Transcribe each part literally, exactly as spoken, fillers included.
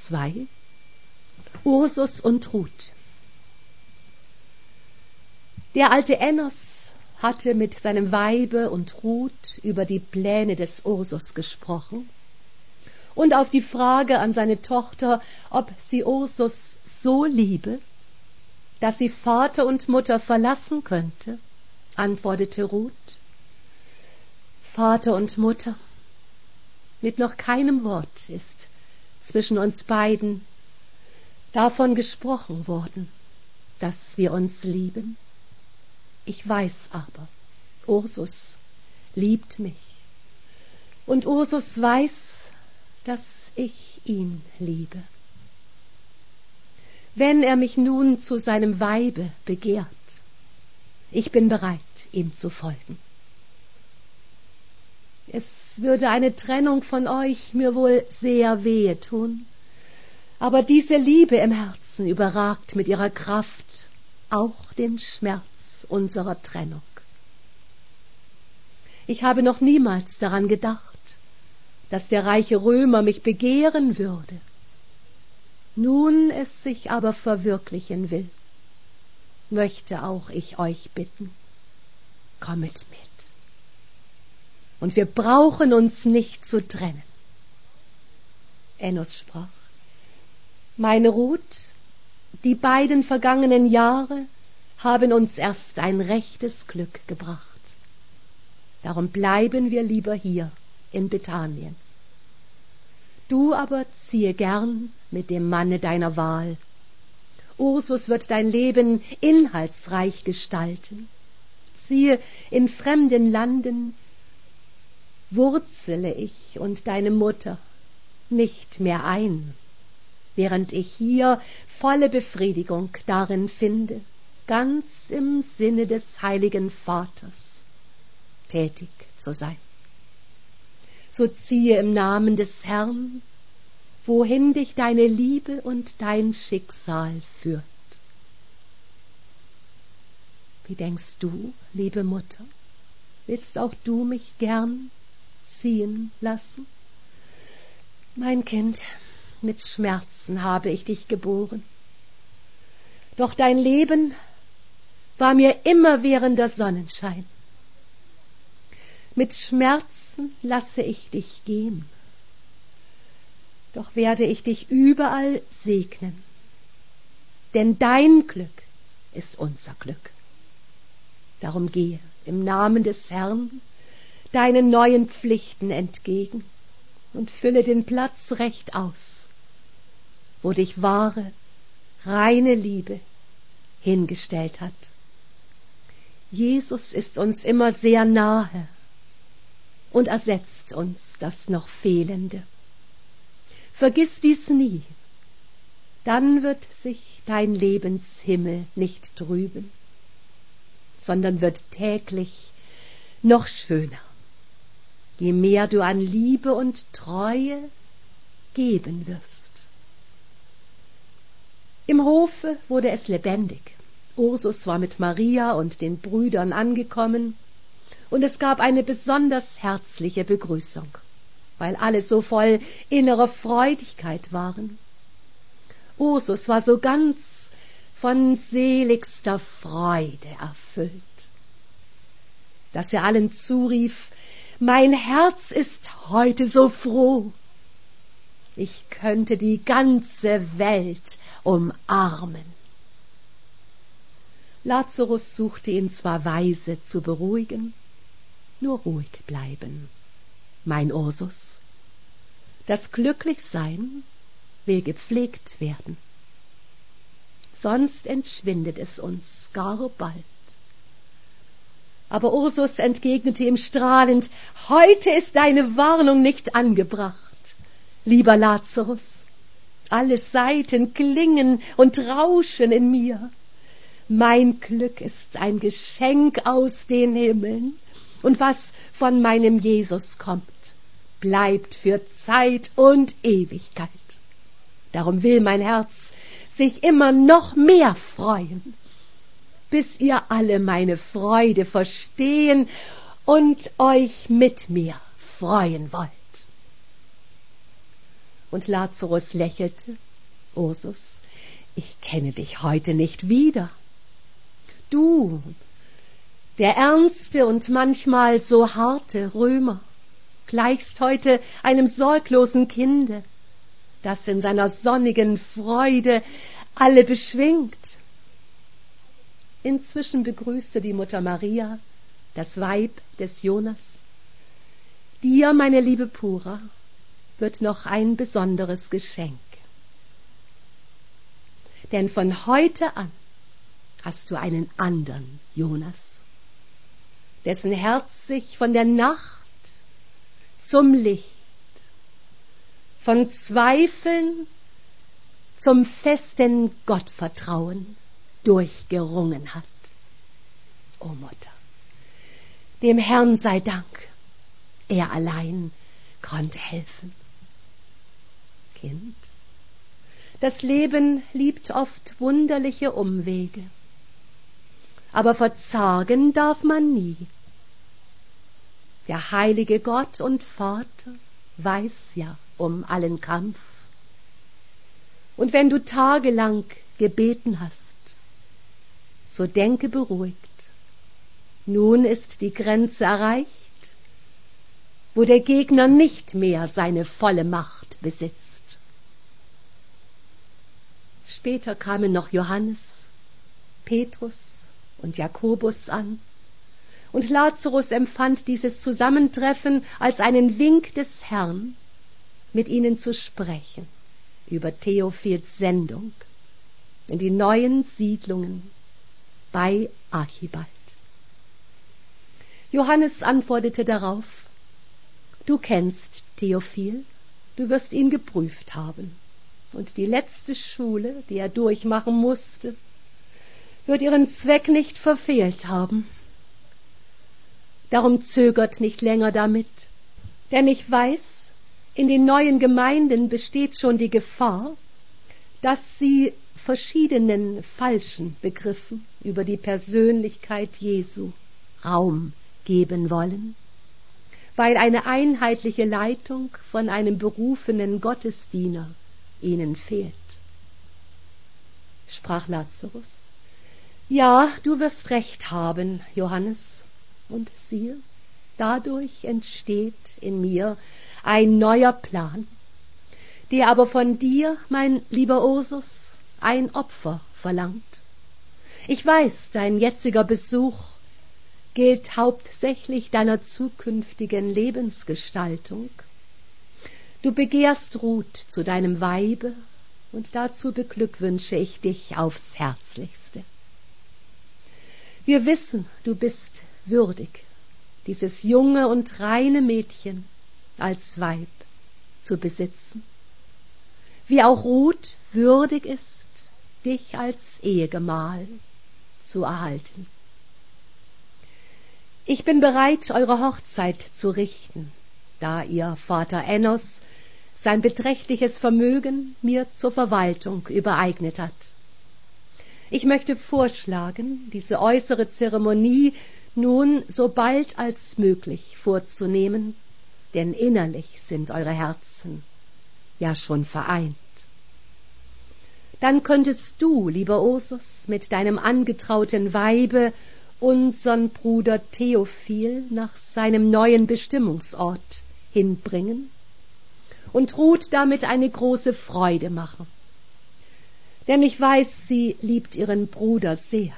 zwei. Ursus und Ruth. Der alte Ennos hatte mit seinem Weibe und Ruth über die Pläne des Ursus gesprochen und auf die Frage an seine Tochter, ob sie Ursus so liebe, dass sie Vater und Mutter verlassen könnte, antwortete Ruth: Vater und Mutter, mit noch keinem Wort ist zwischen uns beiden davon gesprochen worden, dass wir uns lieben. Ich weiß aber, Ursus liebt mich, und Ursus weiß, dass ich ihn liebe. Wenn er mich nun zu seinem Weibe begehrt, ich bin bereit, ihm zu folgen. Es würde eine Trennung von euch mir wohl sehr wehe tun, aber diese Liebe im Herzen überragt mit ihrer Kraft auch den Schmerz unserer Trennung. Ich habe noch niemals daran gedacht, dass der reiche Römer mich begehren würde. Nun es sich aber verwirklichen will, möchte auch ich euch bitten, kommet mit. Und wir brauchen uns nicht zu trennen. Ennos sprach: Meine Ruth, die beiden vergangenen Jahre haben uns erst ein rechtes Glück gebracht. Darum bleiben wir lieber hier in Bethanien. Du aber ziehe gern mit dem Manne deiner Wahl. Ursus wird dein Leben inhaltsreich gestalten. Siehe, in fremden Landen wurzele ich und deine Mutter nicht mehr ein, während ich hier volle Befriedigung darin finde, ganz im Sinne des heiligen Vaters tätig zu sein. So ziehe im Namen des Herrn, wohin dich deine Liebe und dein Schicksal führt. Wie denkst du, liebe Mutter, willst auch du mich gern ziehen lassen? Mein Kind, mit Schmerzen habe ich dich geboren. Doch dein Leben war mir immerwährender Sonnenschein. Mit Schmerzen lasse ich dich gehen. Doch werde ich dich überall segnen. Denn dein Glück ist unser Glück. Darum gehe im Namen des Herrn deinen neuen Pflichten entgegen und fülle den Platz recht aus, wo dich wahre, reine Liebe hingestellt hat. Jesus ist uns immer sehr nahe und ersetzt uns das noch Fehlende. Vergiss dies nie, dann wird sich dein Lebenshimmel nicht trüben, sondern wird täglich noch schöner, je mehr du an Liebe und Treue geben wirst. Im Hofe wurde es lebendig. Ursus war mit Maria und den Brüdern angekommen, und es gab eine besonders herzliche Begrüßung, weil alle so voll innerer Freudigkeit waren. Ursus war so ganz von seligster Freude erfüllt, dass er allen zurief: Mein Herz ist heute so froh, ich könnte die ganze Welt umarmen. Lazarus suchte ihn zwar weise zu beruhigen, nur ruhig bleiben, mein Ursus. Das Glücklichsein will gepflegt werden, sonst entschwindet es uns gar bald. Aber Ursus entgegnete ihm strahlend: Heute ist deine Warnung nicht angebracht, lieber Lazarus. Alle Saiten klingen und rauschen in mir. Mein Glück ist ein Geschenk aus den Himmeln, und was von meinem Jesus kommt, bleibt für Zeit und Ewigkeit. Darum will mein Herz sich immer noch mehr freuen, bis ihr alle meine Freude verstehen und euch mit mir freuen wollt. Und Lazarus lächelte. Ursus, ich kenne dich heute nicht wieder. Du, der ernste und manchmal so harte Römer, gleichst heute einem sorglosen Kinde, das in seiner sonnigen Freude alle beschwingt. Inzwischen begrüßte die Mutter Maria, das Weib des Jonas. Dir, meine liebe Pura, wird noch ein besonderes Geschenk. Denn von heute an hast du einen andern Jonas, dessen Herz sich von der Nacht zum Licht, von Zweifeln zum festen Gottvertrauen durchgerungen hat. O Mutter, dem Herrn sei Dank, er allein konnte helfen. Kind, das Leben liebt oft wunderliche Umwege, aber verzagen darf man nie. Der heilige Gott und Vater weiß ja um allen Kampf. Und wenn du tagelang gebeten hast, so denke beruhigt, nun ist die Grenze erreicht, wo der Gegner nicht mehr seine volle Macht besitzt. Später kamen noch Johannes, Petrus und Jakobus an, und Lazarus empfand dieses Zusammentreffen als einen Wink des Herrn, mit ihnen zu sprechen über Theophils Sendung in die neuen Siedlungen bei Archibald. Johannes antwortete darauf: Du kennst Theophil, du wirst ihn geprüft haben, und die letzte Schule, die er durchmachen musste, wird ihren Zweck nicht verfehlt haben. Darum zögert nicht länger damit, denn ich weiß, in den neuen Gemeinden besteht schon die Gefahr, dass sie verschiedenen falschen Begriffen über die Persönlichkeit Jesu Raum geben wollen, weil eine einheitliche Leitung von einem berufenen Gottesdiener ihnen fehlt. Sprach Lazarus: Ja, du wirst recht haben, Johannes, und siehe, dadurch entsteht in mir ein neuer Plan, der aber von dir, mein lieber Ursus, ein Opfer verlangt. Ich weiß, dein jetziger Besuch gilt hauptsächlich deiner zukünftigen Lebensgestaltung. Du begehrst Ruth zu deinem Weibe, und dazu beglückwünsche ich dich aufs Herzlichste. Wir wissen, du bist würdig, dieses junge und reine Mädchen als Weib zu besitzen, wie auch Ruth würdig ist, dich als Ehegemahl zu erhalten. Ich bin bereit, eure Hochzeit zu richten, da ihr Vater Enos sein beträchtliches Vermögen mir zur Verwaltung übereignet hat. Ich möchte vorschlagen, diese äußere Zeremonie nun so bald als möglich vorzunehmen, denn innerlich sind eure Herzen ja schon vereint. Dann könntest du, lieber Ursus, mit deinem angetrauten Weibe unseren Bruder Theophil nach seinem neuen Bestimmungsort hinbringen und Ruth damit eine große Freude machen. Denn ich weiß, sie liebt ihren Bruder sehr.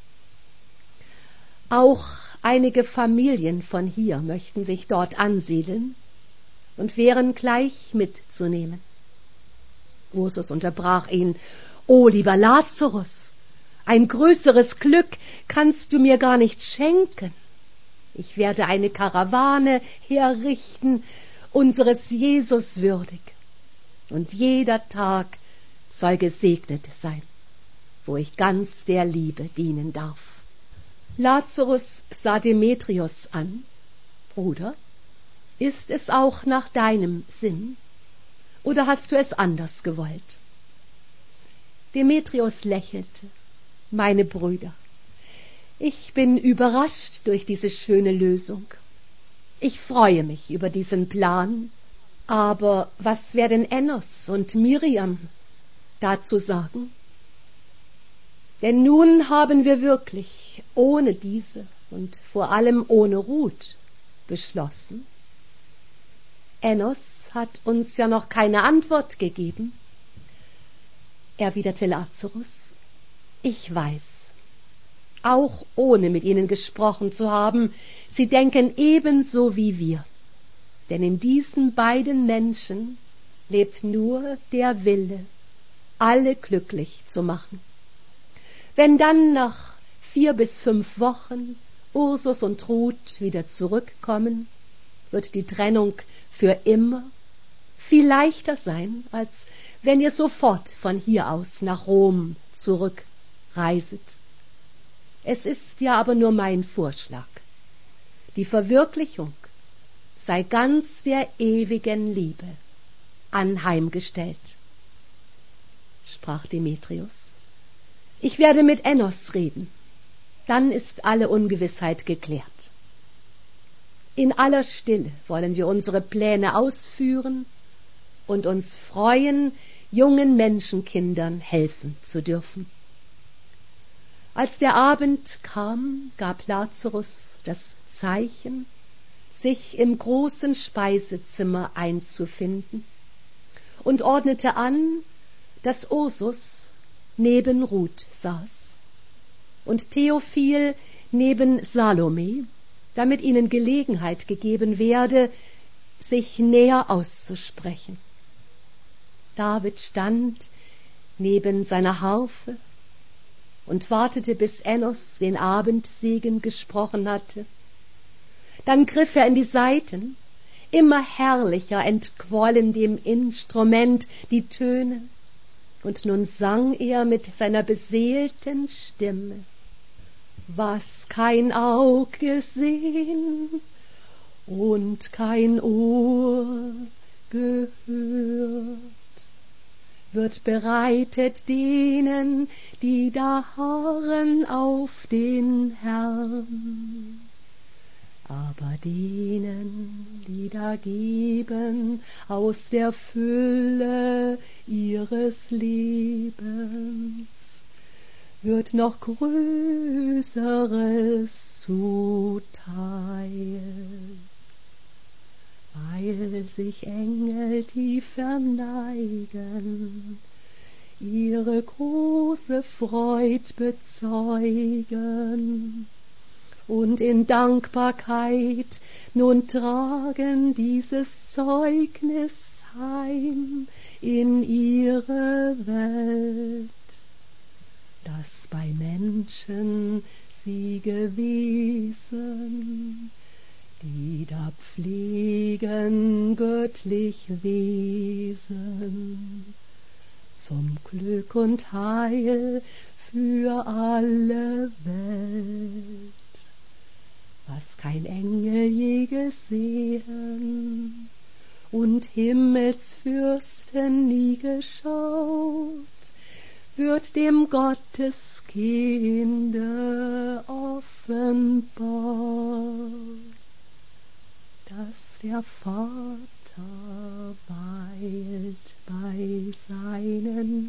Auch einige Familien von hier möchten sich dort ansiedeln und wären gleich mitzunehmen. Ursus unterbrach ihn: O lieber Lazarus, ein größeres Glück kannst du mir gar nicht schenken. Ich werde eine Karawane herrichten, unseres Jesus würdig, und jeder Tag soll gesegnet sein, wo ich ganz der Liebe dienen darf. Lazarus sah Demetrius an: Bruder, ist es auch nach deinem Sinn, oder hast du es anders gewollt? Demetrius lächelte: Meine Brüder, ich bin überrascht durch diese schöne Lösung. Ich freue mich über diesen Plan, Aber was werden Enos und Miriam dazu sagen? Denn nun haben wir wirklich ohne diese und vor allem ohne Ruth beschlossen. Enos hat uns ja noch keine Antwort gegeben, erwiderte Lazarus. Ich weiß, auch ohne mit ihnen gesprochen zu haben, sie denken ebenso wie wir. Denn in diesen beiden Menschen lebt nur der Wille, alle glücklich zu machen. Wenn dann nach vier bis fünf Wochen Ursus und Ruth wieder zurückkommen, wird die Trennung für immer viel leichter sein, als wenn ihr sofort von hier aus nach Rom zurückreiset. Es ist ja aber nur mein Vorschlag. Die Verwirklichung sei ganz der ewigen Liebe anheimgestellt, sprach Demetrius. Ich werde mit Enos reden, dann ist alle Ungewissheit geklärt. In aller Stille wollen wir unsere Pläne ausführen und uns freuen, jungen Menschenkindern helfen zu dürfen. Als der Abend kam, gab Lazarus das Zeichen, sich im großen Speisezimmer einzufinden und ordnete an, dass Ursus neben Ruth saß und Theophil neben Salome, damit ihnen Gelegenheit gegeben werde, sich näher auszusprechen. David stand neben seiner Harfe und wartete, bis Enos den Abendsegen gesprochen hatte. Dann griff er in die Saiten, immer herrlicher entquollen dem Instrument die Töne, und nun sang er mit seiner beseelten Stimme: Was kein Aug gesehen und kein Ohr gehört, wird bereitet denen, die da harren auf den Herrn. Aber denen, die da geben aus der Fülle ihres Lebens, wird noch Größeres zuteil, weil sich Engel tief verneigen, ihre große Freud bezeugen und in Dankbarkeit nun tragen dieses Zeugnis heim in ihre Welt, dass bei Menschen sie gewesen, die da pflegen göttlich Wesen, zum Glück und Heil für alle Welt. Was kein Engel je gesehen und Himmelsfürsten nie geschaut, wird dem Gotteskinde offenbar, dass der Vater weilt bei seinen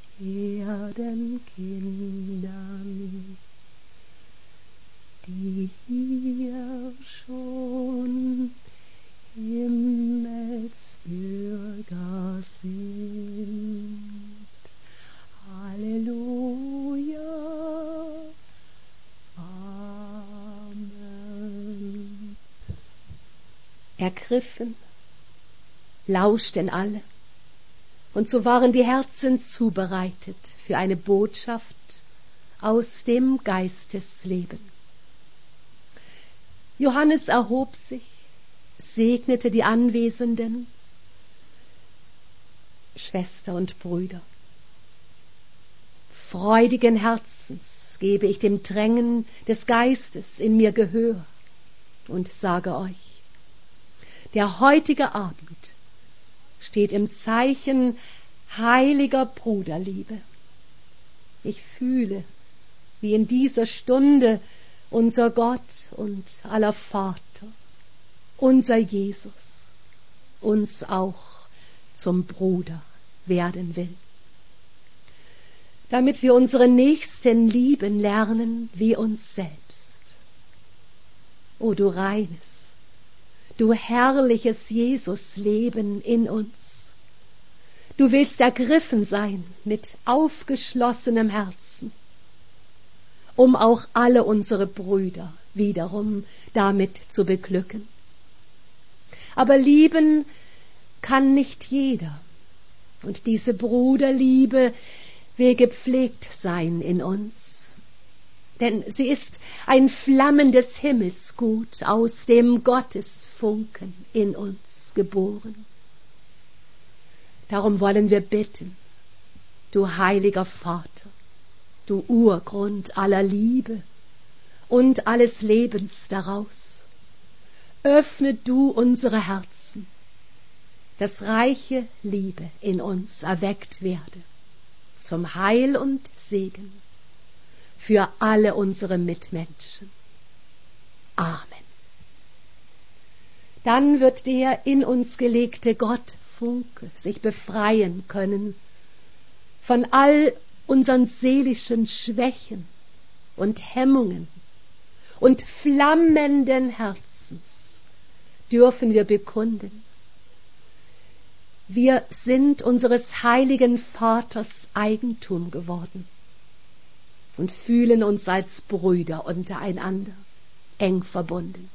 Erdenkindern, die hier schon Himmelsbürger sind. Halleluja, Amen. Ergriffen lauschten alle, und so waren die Herzen zubereitet für eine Botschaft aus dem Geistesleben. Johannes erhob sich, segnete die Anwesenden, Schwester und Brüder. Freudigen Herzens gebe ich dem Drängen des Geistes in mir Gehör und sage euch: Der heutige Abend steht im Zeichen heiliger Bruderliebe. Ich fühle, wie in dieser Stunde unser Gott und aller Vater, unser Jesus, uns auch zum Bruder werden will, damit wir unsere Nächsten lieben lernen wie uns selbst. O du reines, du herrliches Jesus-Leben in uns, du willst ergriffen sein mit aufgeschlossenem Herzen, um auch alle unsere Brüder wiederum damit zu beglücken. Aber lieben kann nicht jeder, und diese Bruderliebe will gepflegt sein in uns, denn sie ist ein flammendes Himmelsgut aus dem Gottesfunken in uns geboren. Darum wollen wir bitten, du heiliger Vater, du Urgrund aller Liebe und alles Lebens daraus, öffne du unsere Herzen, dass reiche Liebe in uns erweckt werde, zum Heil und Segen für alle unsere Mitmenschen. Amen. Dann wird der in uns gelegte Gottfunke sich befreien können von all unseren seelischen Schwächen und Hemmungen, und flammenden Herzens dürfen wir bekunden: Wir sind unseres heiligen Vaters Eigentum geworden und fühlen uns als Brüder untereinander eng verbunden.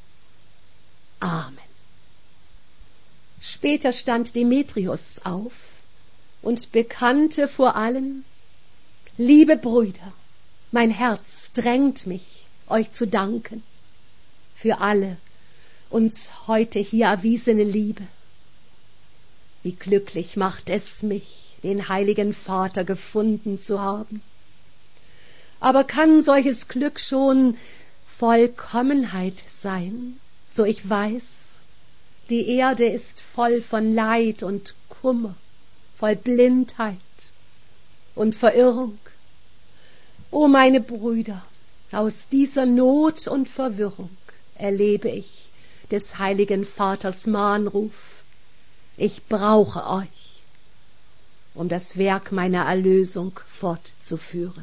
Amen. Später stand Demetrius auf und bekannte vor allen: Liebe Brüder, mein Herz drängt mich, euch zu danken für alle uns heute hier erwiesene Liebe. Wie glücklich macht es mich, den heiligen Vater gefunden zu haben. Aber kann solches Glück schon Vollkommenheit sein, so ich weiß, die Erde ist voll von Leid und Kummer, voll Blindheit und Verirrung. O meine Brüder, aus dieser Not und Verwirrung erlebe ich des heiligen Vaters Mahnruf: Ich brauche euch, um das Werk meiner Erlösung fortzuführen.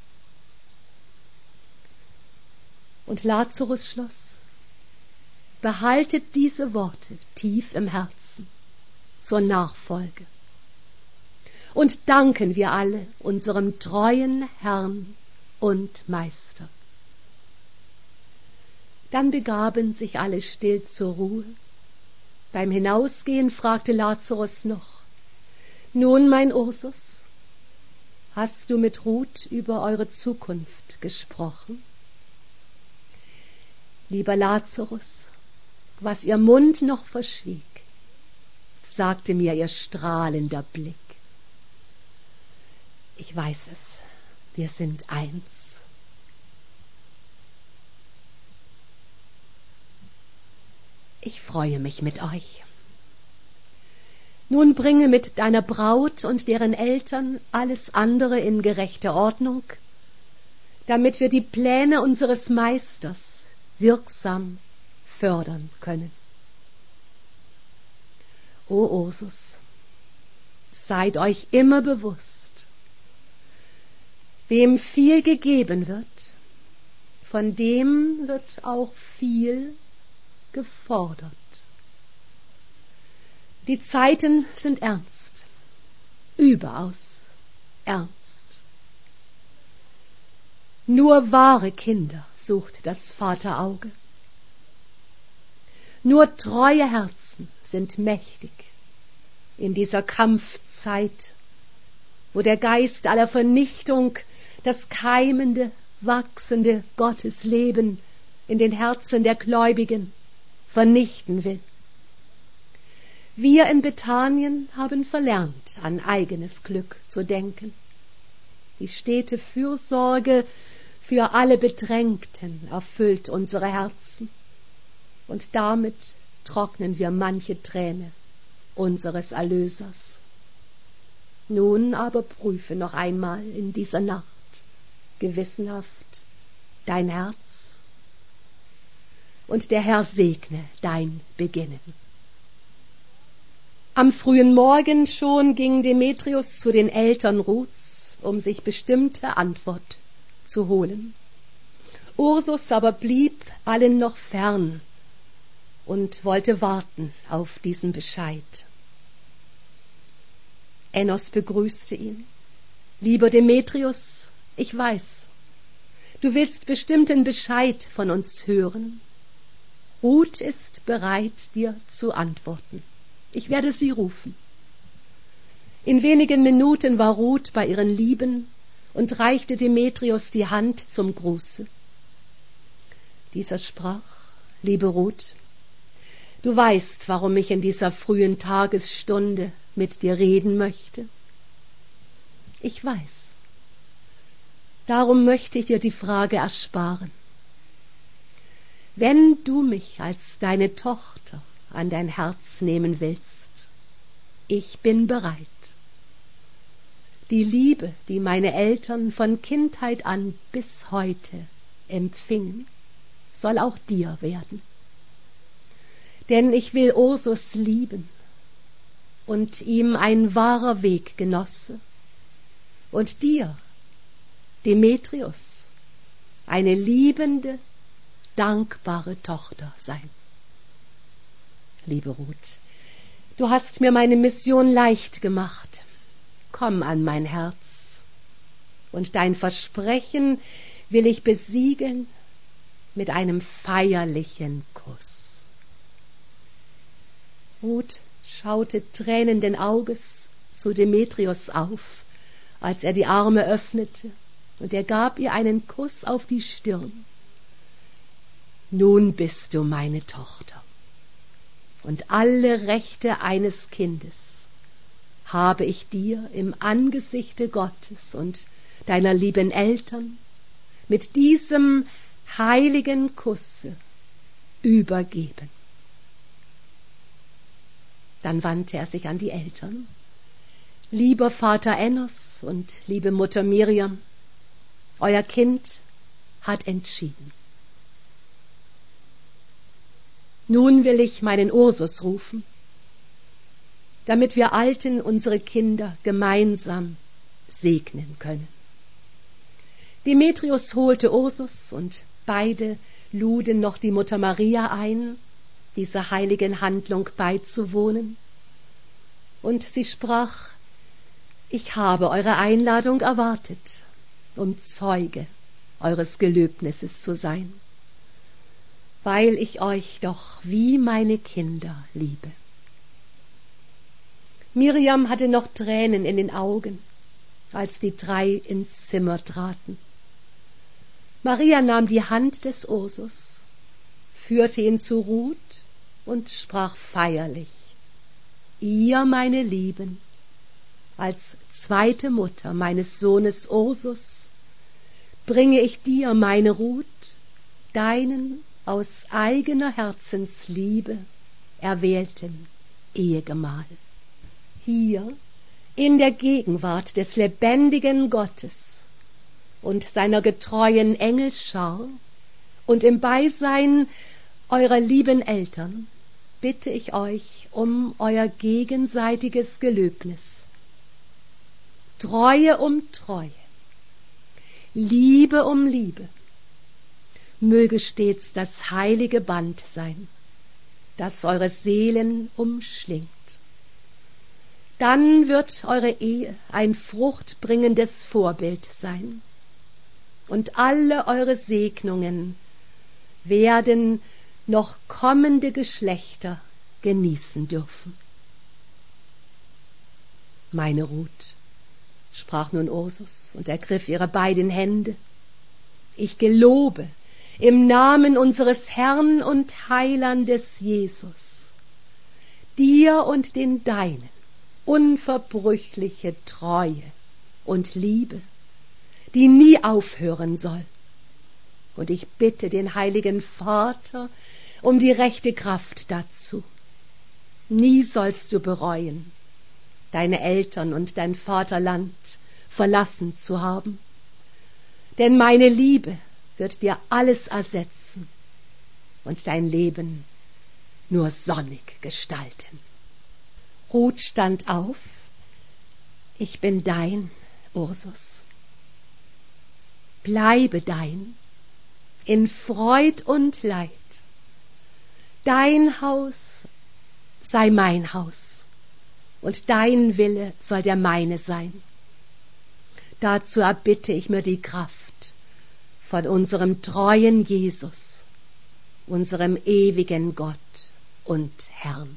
Und Lazarus schloss: Behaltet diese Worte tief im Herzen zur Nachfolge. Und danken wir alle unserem treuen Herrn und Meister. Dann begaben sich alle still zur Ruhe. Beim Hinausgehen fragte Lazarus noch: Nun, mein Ursus, hast du mit Ruth über eure Zukunft gesprochen? Lieber Lazarus, was ihr Mund noch verschwieg, sagte mir ihr strahlender Blick. Ich weiß es, wir sind eins. Ich freue mich mit euch. Nun bringe mit deiner Braut und deren Eltern alles andere in gerechte Ordnung, damit wir die Pläne unseres Meisters wirksam fördern können. O Ursus, seid euch immer bewusst: Wem viel gegeben wird, von dem wird auch viel gefordert. Die Zeiten sind ernst, überaus ernst. Nur wahre Kinder sucht das Vaterauge. Nur treue Herzen sind mächtig in dieser Kampfzeit, wo der Geist aller Vernichtung das keimende, wachsende Gottesleben in den Herzen der Gläubigen vernichten will. Wir in Bethanien haben verlernt, an eigenes Glück zu denken. Die stete Fürsorge für alle Bedrängten erfüllt unsere Herzen, und damit trocknen wir manche Träne unseres Erlösers. Nun aber prüfe noch einmal in dieser Nacht gewissenhaft dein Herz, und der Herr segne dein Beginnen. Am frühen Morgen schon ging Demetrius zu den Eltern Ruths, um sich bestimmte Antwort zu holen. Ursus aber blieb allen noch fern und wollte warten auf diesen Bescheid. Ennos begrüßte ihn. »Lieber Demetrius, ich weiß, du willst bestimmten Bescheid von uns hören. Ruth ist bereit, dir zu antworten. Ich werde sie rufen.« In wenigen Minuten war Ruth bei ihren Lieben und reichte Demetrius die Hand zum Gruße. Dieser sprach: »Liebe Ruth, du weißt, warum ich in dieser frühen Tagesstunde mit dir reden möchte. Ich weiß. Darum möchte ich dir die Frage ersparen. Wenn du mich als deine Tochter an dein Herz nehmen willst, ich bin bereit. Die Liebe, die meine Eltern von Kindheit an bis heute empfingen, soll auch dir werden. Denn ich will Ursus lieben und ihm ein wahrer Weggenosse und dir, Demetrius, eine liebende, dankbare Tochter sein. Liebe Ruth, du hast mir meine Mission leicht gemacht. Komm an mein Herz, und dein Versprechen will ich besiegeln mit einem feierlichen Kuss. Ruth schaute tränenden Auges zu Demetrius auf, als er die Arme öffnete, und er gab ihr einen Kuss auf die Stirn. Nun bist du meine Tochter, und alle Rechte eines Kindes habe ich dir im Angesichte Gottes und deiner lieben Eltern mit diesem heiligen Kusse übergeben. Dann wandte er sich an die Eltern. Lieber Vater Ennos und liebe Mutter Miriam, euer Kind hat entschieden. Nun will ich meinen Ursus rufen, damit wir Alten unsere Kinder gemeinsam segnen können. Demetrius holte Ursus, und beide luden noch die Mutter Maria ein, dieser heiligen Handlung beizuwohnen. Und sie sprach: Ich habe eure Einladung erwartet, um Zeuge eures Gelöbnisses zu sein, weil ich euch doch wie meine Kinder liebe. Miriam hatte noch Tränen in den Augen, als die drei ins Zimmer traten. Maria nahm die Hand des Ursus, führte ihn zu Ruth und sprach feierlich: Ihr, meine Lieben, als zweite Mutter meines Sohnes Ursus, bringe ich dir, meine Ruth, deinen aus eigener Herzensliebe erwählten Ehegemahl. Hier, in der Gegenwart des lebendigen Gottes und seiner getreuen Engelschar und im Beisein eurer lieben Eltern, bitte ich euch um euer gegenseitiges Gelöbnis. Treue um Treue, Liebe um Liebe, möge stets das heilige Band sein, das eure Seelen umschlingt. Dann wird eure Ehe ein fruchtbringendes Vorbild sein, und alle eure Segnungen werden noch kommende Geschlechter genießen dürfen. Meine Ruth, sprach nun Ursus und ergriff ihre beiden Hände, ich gelobe im Namen unseres Herrn und Heilandes Jesus, dir und den Deinen unverbrüchliche Treue und Liebe, die nie aufhören soll. Und ich bitte den heiligen Vater um die rechte Kraft dazu. Nie sollst du bereuen, deine Eltern und dein Vaterland verlassen zu haben. Denn meine Liebe wird dir alles ersetzen und dein Leben nur sonnig gestalten. Ruth stand auf. Ich bin dein, Ursus. Bleibe dein, in Freud und Leid. Dein Haus sei mein Haus, und dein Wille soll der meine sein. Dazu erbitte ich mir die Kraft von unserem treuen Jesus, unserem ewigen Gott und Herrn.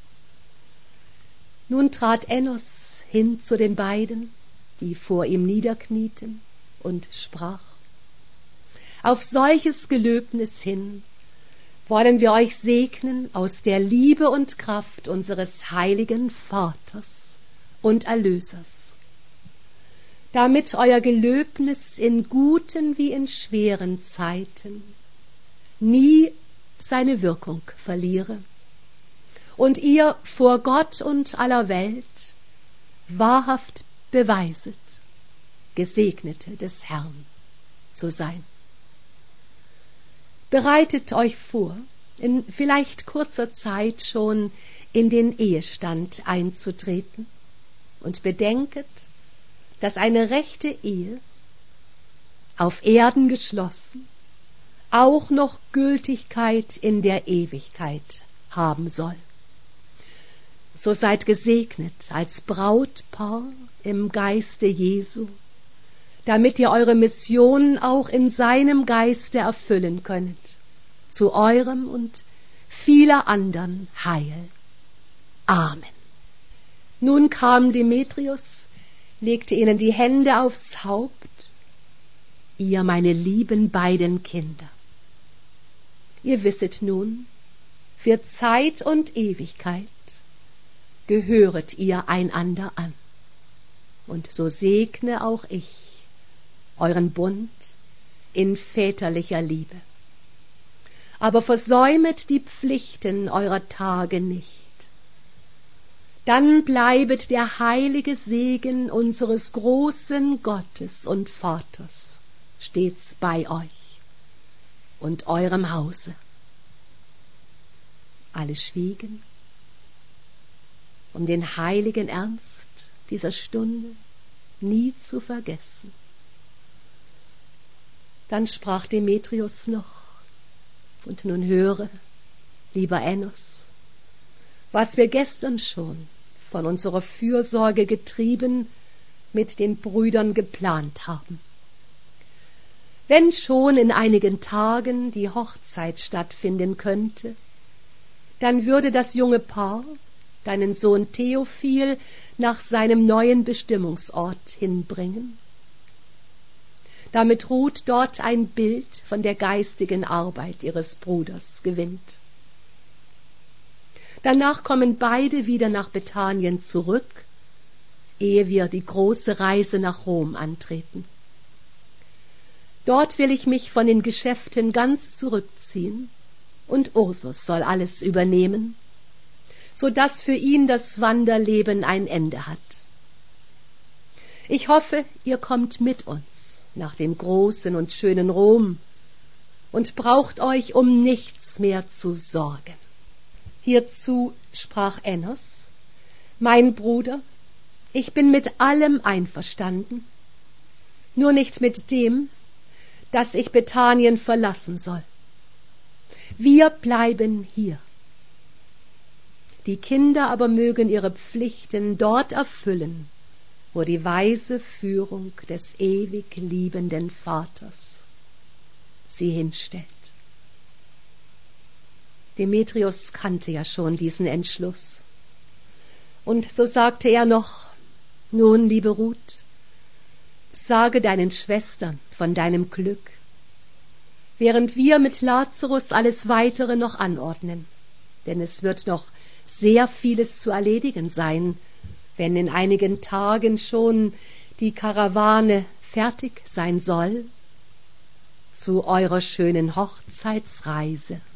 Nun trat Ennos hin zu den beiden, die vor ihm niederknieten, und sprach: Auf solches Gelöbnis hin wollen wir euch segnen aus der Liebe und Kraft unseres heiligen Vaters und Erlösers, damit euer Gelöbnis in guten wie in schweren Zeiten nie seine Wirkung verliere und ihr vor Gott und aller Welt wahrhaft beweiset, Gesegnete des Herrn zu sein. Bereitet euch vor, in vielleicht kurzer Zeit schon in den Ehestand einzutreten und bedenket, dass eine rechte Ehe, auf Erden geschlossen, auch noch Gültigkeit in der Ewigkeit haben soll. So seid gesegnet als Brautpaar im Geiste Jesu, damit ihr eure Mission auch in seinem Geiste erfüllen könnt, zu eurem und vieler andern Heil. Amen. Nun kam Demetrius, legte ihnen die Hände aufs Haupt: Ihr, meine lieben beiden Kinder, ihr wisset nun, für Zeit und Ewigkeit gehöret ihr einander an. Und so segne auch ich euren Bund in väterlicher Liebe. Aber versäumet die Pflichten eurer Tage nicht. Dann bleibet der heilige Segen unseres großen Gottes und Vaters stets bei euch und eurem Hause. Alle schwiegen, um den heiligen Ernst dieser Stunde nie zu vergessen. Dann sprach Demetrius noch: Und nun höre, lieber Ennos, was wir gestern schon von unserer Fürsorge getrieben mit den Brüdern geplant haben. Wenn schon in einigen Tagen die Hochzeit stattfinden könnte, dann würde das junge Paar deinen Sohn Theophil nach seinem neuen Bestimmungsort hinbringen, damit Ruth dort ein Bild von der geistigen Arbeit ihres Bruders gewinnt. Danach kommen beide wieder nach Bethanien zurück, ehe wir die große Reise nach Rom antreten. Dort will ich mich von den Geschäften ganz zurückziehen, und Ursus soll alles übernehmen, so dass für ihn das Wanderleben ein Ende hat. Ich hoffe, ihr kommt mit uns nach dem großen und schönen Rom und braucht euch um nichts mehr zu sorgen. Hierzu sprach Ennos: Mein Bruder, ich bin mit allem einverstanden, nur nicht mit dem, dass ich Bethanien verlassen soll. Wir bleiben hier. Die Kinder aber mögen ihre Pflichten dort erfüllen, wo die weise Führung des ewig liebenden Vaters sie hinstellt. Demetrius kannte ja schon diesen Entschluss. Und so sagte er noch: Nun, liebe Ruth, sage deinen Schwestern von deinem Glück, während wir mit Lazarus alles Weitere noch anordnen, denn es wird noch sehr vieles zu erledigen sein, wenn in einigen Tagen schon die Karawane fertig sein soll zu eurer schönen Hochzeitsreise.